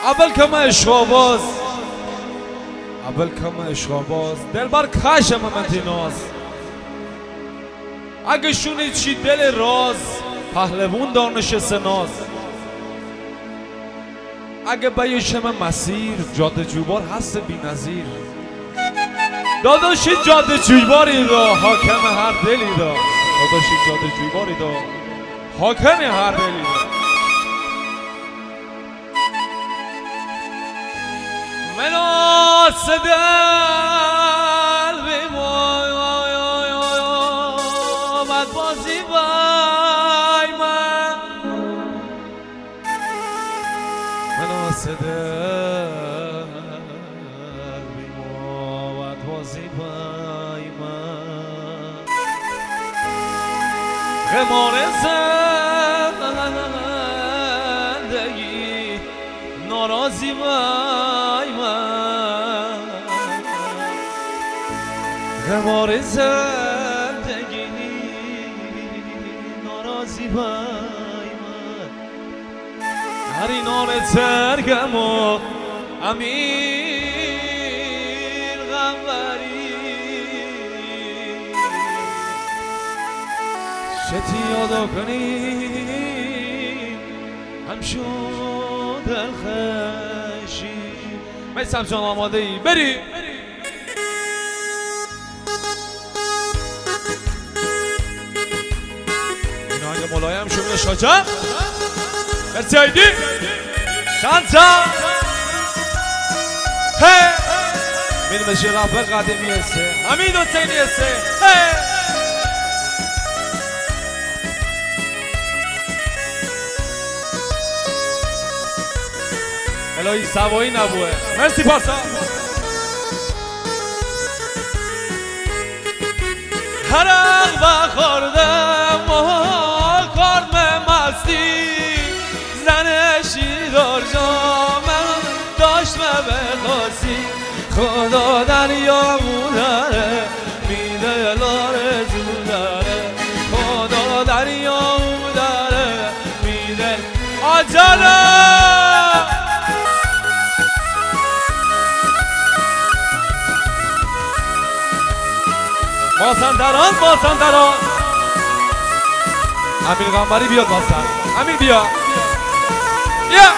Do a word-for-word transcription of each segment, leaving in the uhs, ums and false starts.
اول که من عشقاباز اول که من عشقاباز دل بر کش من ناز اگه شونی چی دل راز پهلوون دانش سناز اگه بیشم مسیر جاده جوبار هست بی نظیر داداشی جاده جویباری دا حاکم هر دلی دا داداشی جاده جویباری دا حاکم هر دلی دا مناس دل بی مای آمد بازی بای من مناس دل بی مای بازی بای من غمار زندگی ناراضی بای من غمار زندگی ناراضی بای من هر اینان ترگم و امیر غمبری شتی یادا کنی هم شد دل خشی میسم جان آماده ای بری این آهنگ ملایم شمونه شاجم مرسی آیدی سانتا هی میریم از رفت قدیمی هسته همین حسینی هسته هی الهی سوایی نبوه مرسی پارسا حرق و خوردم و کارم مستی زنشی دار جامم داشت و بخواستی خدا دریامو داره میده لارزو داره خدا دریامو داره میده آجالا مازندران مازندران امیر غمبری بیاد بازن امیر بیا بیا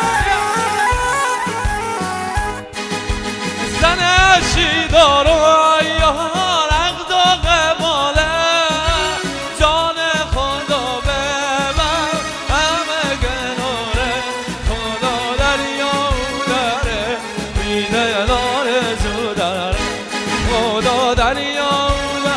زنشی دارو یا رقد و قباله جان خدا به من همه گناره خدا دریامو داره میده لارزو داره خدا دریامو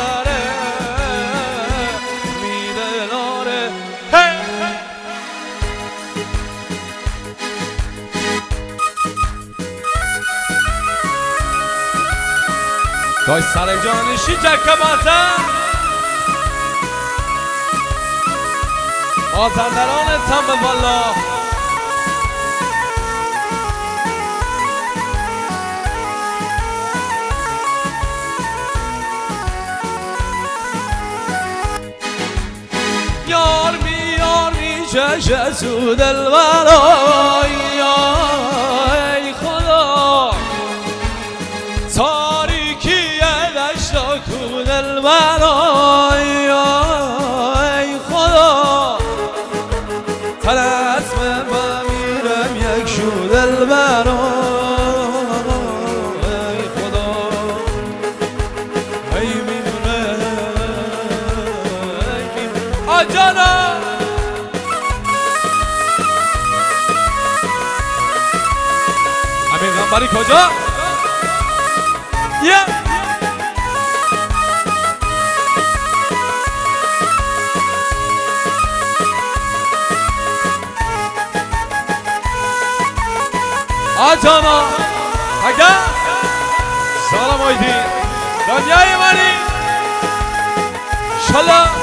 داشت سر جانشی جکه بازن مازندران تم بالا یار می یار می چشه سو دل برای ای خدا دل برای ای خدا تلسم بمیرم یک شو دل برای ای خدا ای میمونه ای میمونه آجانا امیر غمبری کجا؟ یه آجانا اگه سلام آیدی دنیای منی شلا